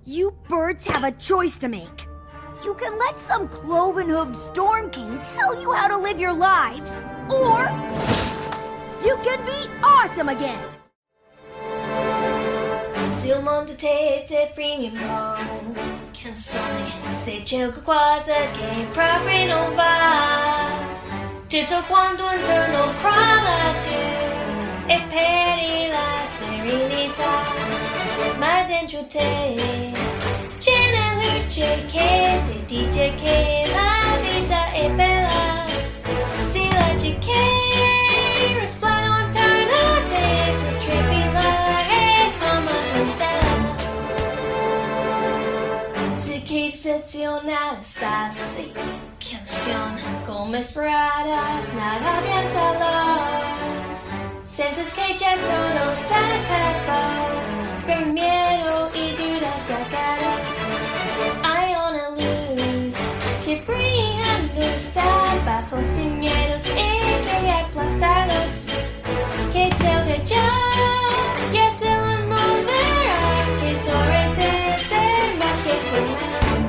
You birds have a choice to make. You can let some cloven-hooved Storm King tell you how to live your lives, or you can be awesome again. Se o mundo te deprime canzoni, se c'è qualcosa che proprio non va, tutto quanto intorno crolla giù e perdi la serenità, ma dentro te c'è una luce che ti dice che la vita è bella, si legge che risplende intorno a te per trepidare come una stella. Se che excepcional estás, canción como esperadas, nada piénsalo. Sientes que ya todo se acabó, con miedo y dudas sacará. Hay una luz que brillando está bajo sin miedos y que aplastarlos, que salga ya, ya se lo moverá, que sobre ti ser más que final.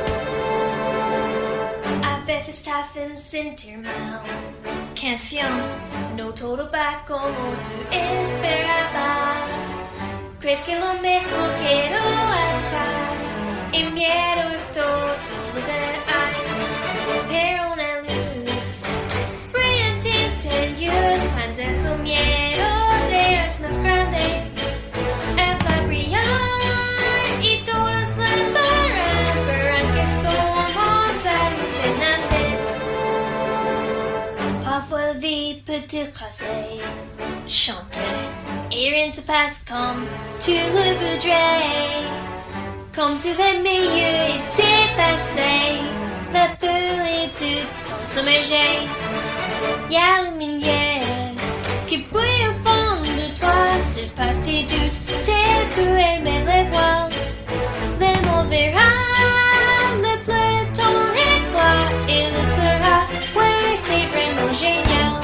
A veces te hacen sentir mal, canción, no todo va como tú esperabas. Crees que lo mejor quedó atrás, y miedo es todo lo que hay. Pero una luz brilla en tu interior, cuando esos miedos seas más grande. Hazla brillar y todos la verán que somos alucinantes. Parfois la vie peut t'écraser, chanter et rien ne se passe comme tu le voudrais, comme si le meilleur était passé, la peur et du temps submergé. Y'a la lumière qui brille au fond de toi, surpasse tes doutes, tes peurs aimer les voiles. Le monde verra le bleu de ton éclat, il le sera, ouais, t'es vraiment génial.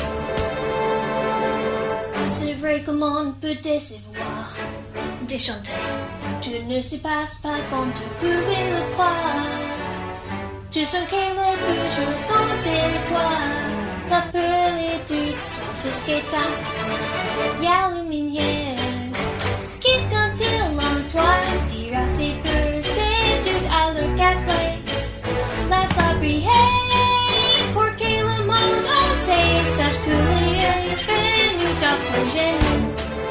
C'est vrai que le monde peut décevoir, déchanter, tout ne se passe pas comme tu pouvais le croire. Tu sens que les bourgeois sont derrière toi, la peur et les doutes sont tout ce que t'as. Y'a la lumière qui scintille en toi, dira ses peurs, ses doutes à leur casse-lait. Laisse-la briller pour que le monde entier sache que les venu d'être génie.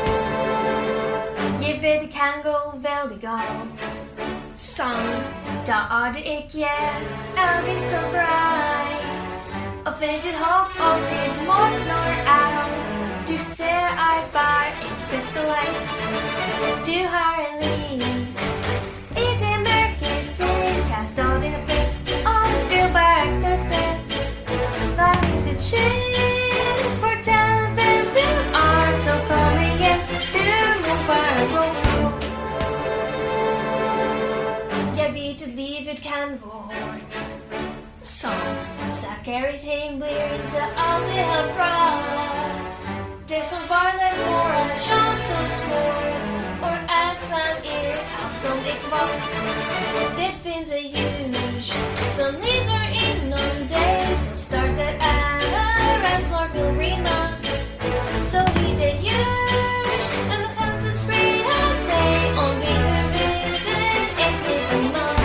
Je vet det kan gå väldigt galt. Sång, där är det ikke aldrig så bright. Och väntet hopp och det morgnar allt. Du ser bara en kristallite. Du har en lys i det mörker, ser kastar dina fot och du vill bara akta. Låt lyset skina, fortell vem du är, så kom igen, du må bara gå. Jag vet att livet kan vara hårt, som saker och ting blir inte alltid helt bra. Det som var lätt får en chans så svårt, och ensam är allt som är kvar. Det finns ett ljus som lyser inom dig, som startar alla rädslor vill rymma. Så hit ett ljus, en chans att sprida sig, om vi tar världen ett rymma.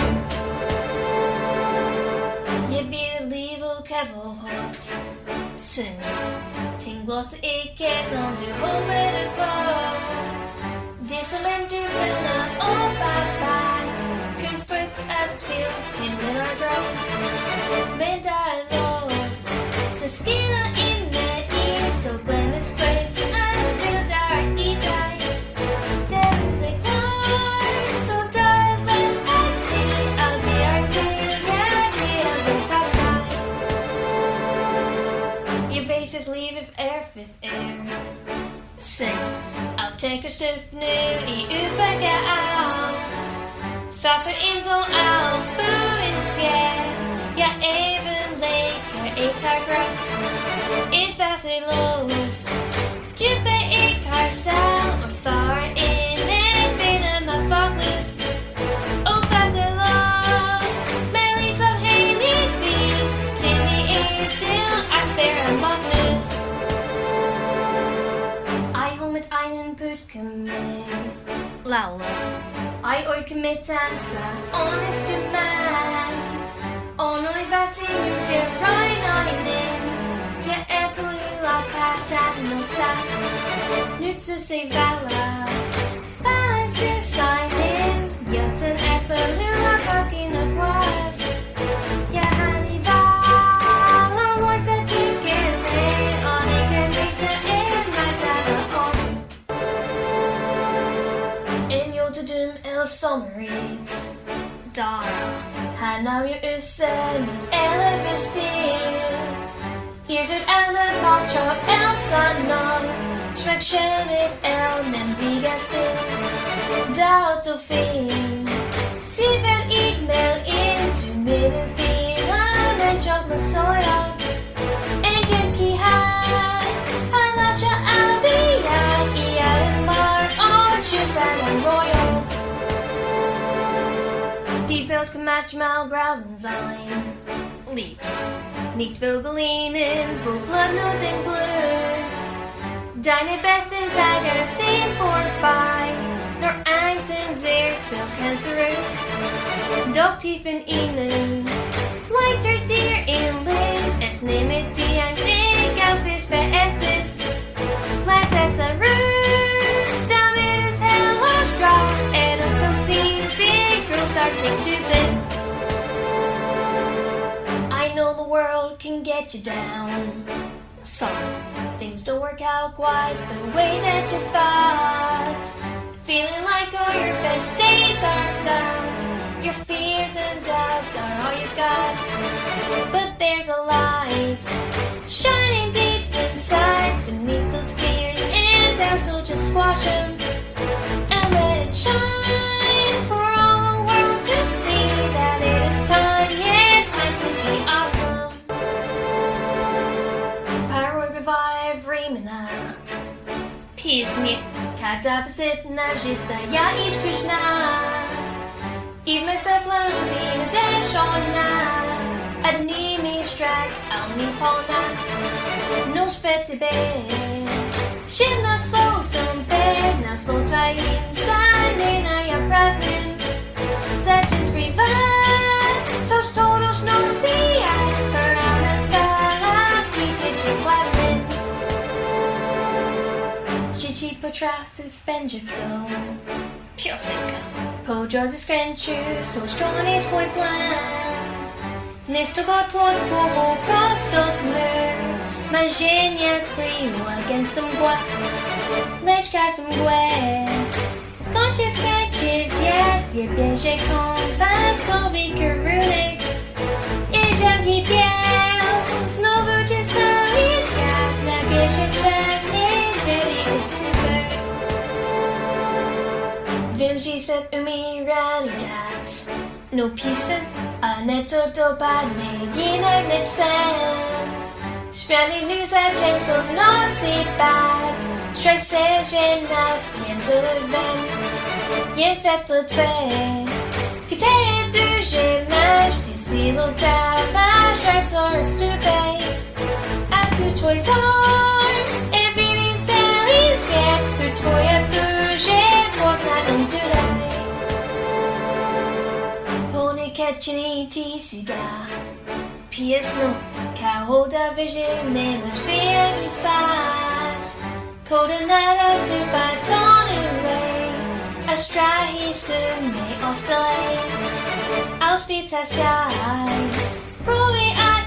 Jag vill liv och kavallhårt, syng, ting blåser icke som du håller det på. Det som ändå kunna och bye-bye, kun fruktas till himlen är grå. Men där lås, det skiner inne i, så glömmes skit att du där i dig. Det finns ett klar, så där är lätt att se, allt det är kul, ja det är lätt att säga. Jag vet att livet är för er. Säng, allt tänker stuff nu i uväga allt. Varför inte allt börjar se? Jag även leker ekar grått. Inte varför lås. Djupa ekar säl, om far in en finna med fagluft. Laula. Ai oi committanza, honest to man. Onoi vasinho de rainainen. Ja epilula patanosta. Nutsu se vala. Palace signin. Joten epilula fucking across. Ja hanivala. Loista kikele. Oniken rita in my data ont. In Jotadum el sommerit. Dara. Hanam ju usemit eller vestil. Irsut eller bakchok el sanna. Schmeck schemit el men vigastil. Daut och fin. Siven idmel into midden filan. En jobb med soja. Enkel ki hat. Halasha avia. I en mark. Och tjusar en royal. Die Welt gemacht mal grausen sein. Lieds. Nichts Vogelinen, wo Blood den Glück. Deine besten Tage sind vorbei. Nur Angst sehr viel kann zurück. Doch tief in ihnen bleibt dir in Licht. Es nimmt die Angst egal bis wer es ist. Lass es ruht, damit es hell und strahl. Etwas so sehen, wie großartig du bist. I know the world can get you down. Some things don't work out quite the way that you thought. Feeling like all your best days are done. Your fears and doubts are all you've got. But there's a light shining deep inside beneath those fears and doubts. So just squash them and let it shine for all the world to see that it is time, yeah, time to be awesome. Pyro revive Rimina. Песни, когда посетна жиста я ич Кришна. И вместо половины дешона одними строками полна. Но свет тебе Шим на слов сумпер, на слов твоим санина я праздным. Зачем скрывать то, что должно сиять? Пора настала, притечь властным. Щечи потрапив пенжевдом. Piosenka. På drodzy skręciu, så stronigt twój plan. Nästa bort tåt på vår prostoth mur. Marzenia scream against the mgła. Lecz każdy mgłę. Skończy skrycie wiatr, je bierze kompas, słowi kierunek. I żagi biel, znowu cię cały świat. Nabierze czas, jeżeli być super. Wiem, że świat umiera dat. No pisen, a netto dopadnie jinak než jsem. Špělý nu začem jsou v noci bát. Strach se, že nás jen zůle ven. Jen světlo tvé. Které duže máš, ty sílu dáváš. Strach jsou stupej. A tu tvoj zor. I vidí celý svět. Pro tvoje duže poznat on tudaj. Catching si dá písmo, kahoda vision, nemáš běhu spás. Koordinata super tonulej, a stráhy sumnej ostelej. Auspítaš jaj, provi a